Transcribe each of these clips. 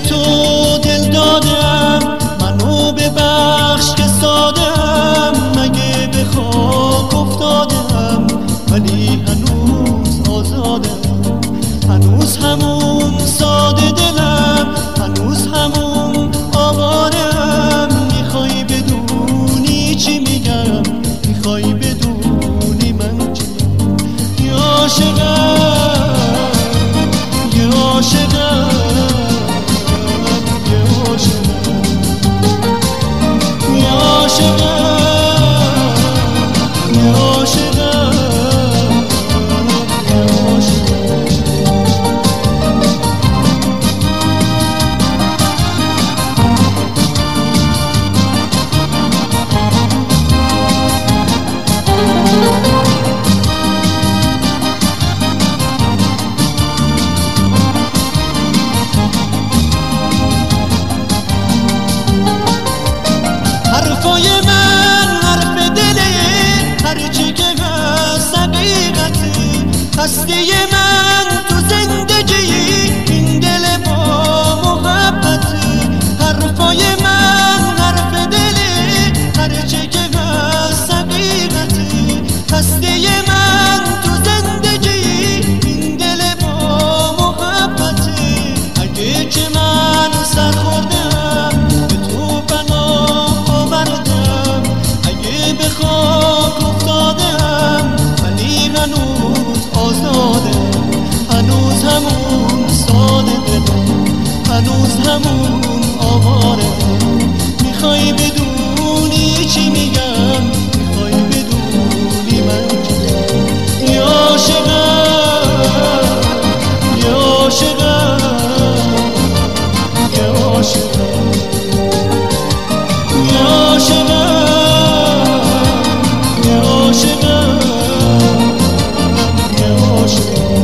تو دل دادم، منو ببخش که سادم، مگه به خاک افتادم ولی هنوز آزادم، هنوز همون ساده دلم، هنوز همون آوارم. میخوای بدونی چی میگم، میخوای بدونی من چیم؟ یه عاشقم، یه عاشقم، یه عاشقم، یه عاشقم، یه عاشقم، یه عاشقم. حرفای من حرف دله، هرچی که هست حقیقته. هستی من تو زندگی این دل با محبته. حرفای من حرف دله، هرچی که هست حقیقته. هستی من تو زندگی این دل با محبته. اگه که من سر خوردم به تو پناه آوردم، اگه به خاک افتادم ولی هنوز آزادم، هنوز همون ساده دلم، هنوز همون آوارم. میخوای بدونی چی میگم، میخوای بدونی من کیم؟ یه عاشقم، یه عاشقم، یه عاشقم، یه عاشقم، یه عاشقم، یه عاشقم.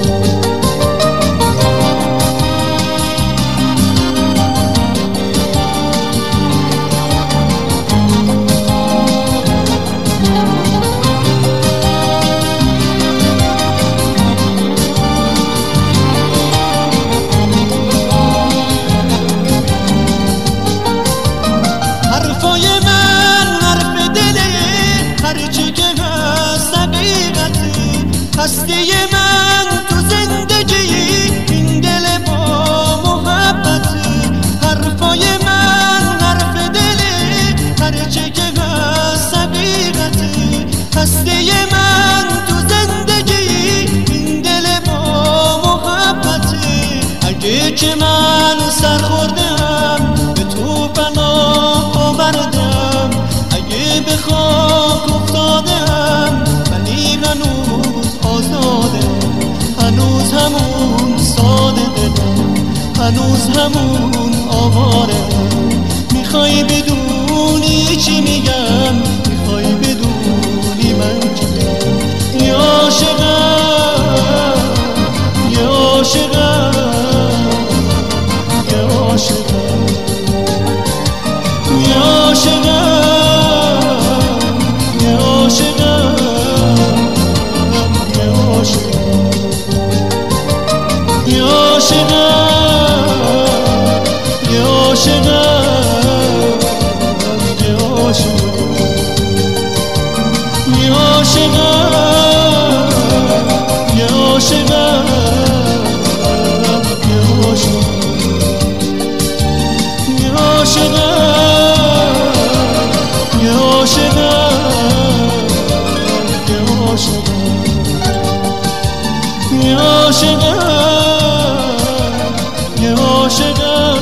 حرفای من حرف دله، هرچی که هست حقیقته. هستی من تو زندگی این دل با محبته. حرفای من حرف دله، هرچی که هست حقیقته. هستی من تو زندگی این دل با محبته. اگه که من سر خوردم به تو پناه آوردم، اگه به خاک افتادم ولی هنوز آزادم، هنوز همون ساده دلم، هنوز همون آوارم. میخوای بدونی چی میگم، میخوای بدونی من کیم؟ یه عاشقم، یه عاشقم، یه عاشقم، یه عاشقم، یه عاشقم، یه عاشقم، یه عاشقم، یه عاشقم، یه عاشقم، یه عاشقم، یه عاشقم، یه عاشقم، یه عاشقم، یه عاشقم، یه عاشقم،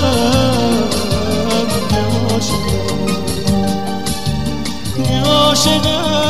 یه عاشقم، یه عاشقم، یه عاشقم، یه عاشقم.